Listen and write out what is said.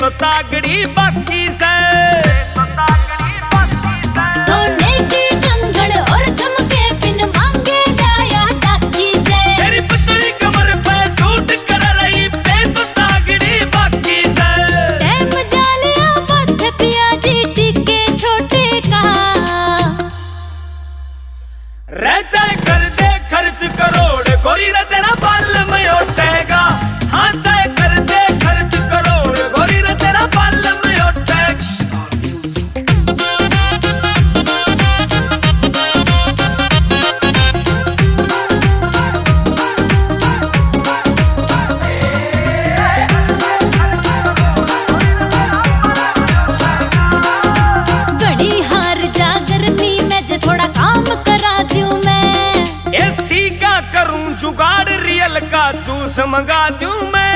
तो तागड़ी बाकी से। सोने की कंगन और झुमके बिन मांगे लाया टाकी से। तेरी पतली कमर पे सूट कर रही पे तो तागड़ी बाकी से। टाइम जालिया बचतिया जी के छोटे का। रह जाए कर दे खर्च करोड़ गोरी रे तेरा बाल में उठेगा। हाँ चाहे कर दे खर्च करोड़ गोरी रे तेरा बाल में उठेगा। बड़ी हार जा गर्मी में जे थोड़ा काम करा दूं मैं। एसी का करूं जुगाड़ रियल का जूस मंगा दूं मैं।